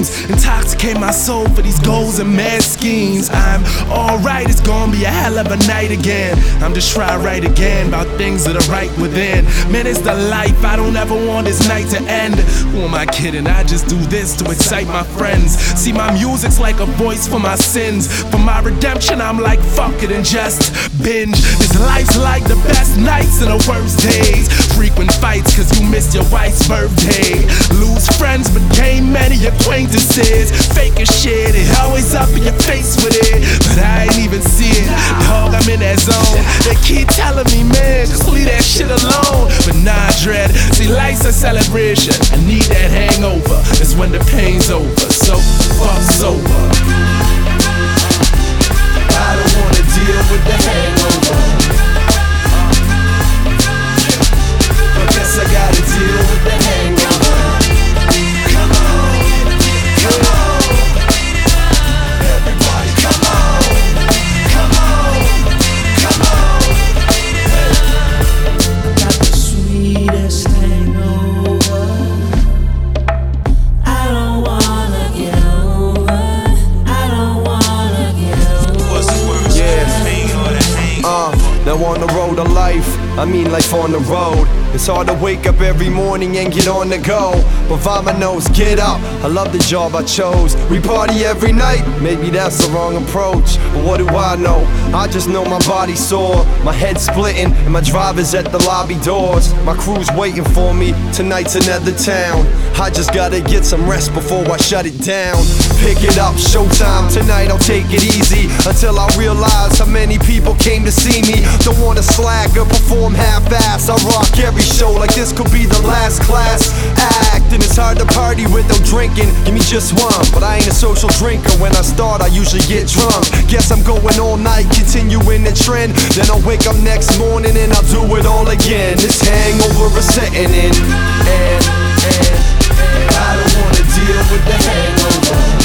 dreams, intoxicate my soul for these goals and mad schemes. I'm alright, it's gonna be a hell of a night again. I'm just trying to write again about things that are right within. Man, it's the life, I don't ever want this night to end. Who am I kidding? I just do this to excite my friends. See, my music's like a voice for my sins. For my redemption, I'm like, fuck it and just binge. This life's like the best nights and the worst days. Frequent fights cause you missed your wife's birthday. Lose friends but gain many acquaintances. Fake as shit, it always up in your face with it, but I ain't even see it. Dog, I'm in that zone. They keep telling me, man, just leave that shit alone. But nah, dread, see, life's a celebration. I need that hangover, it's when the pain's over. So, fuck sober. I don't wanna deal with the hangover, but guess I gotta deal with the hangover. Come on, come on, everybody, come on, come on, come on. Got the sweetest hangover. I don't wanna get over. I don't wanna get over. What's worse, the pain or the hangover? Now on the road of life, I mean life on the road. It's hard to wake up every morning and get on the go, but Vamanos, get up, I love the job I chose. We party every night, maybe that's the wrong approach, but what do I know? I just know my body's sore, my head's splitting, and my driver's at the lobby doors. My crew's waiting for me, tonight's another town. I just gotta get some rest before I shut it down. Pick it up, showtime, tonight I'll take it easy, until I realize how many people came to see me. Don't wanna slack or perform half-ass, I rock every show like this could be the last class act. And it's hard to party with no drinking, give me just one, but I ain't a social drinker. When I start I usually get drunk. Guess I'm going all night, continuing the trend. Then I'll wake up next morning and I'll do it all again. This hangover is setting in, and I don't wanna deal with the hangover.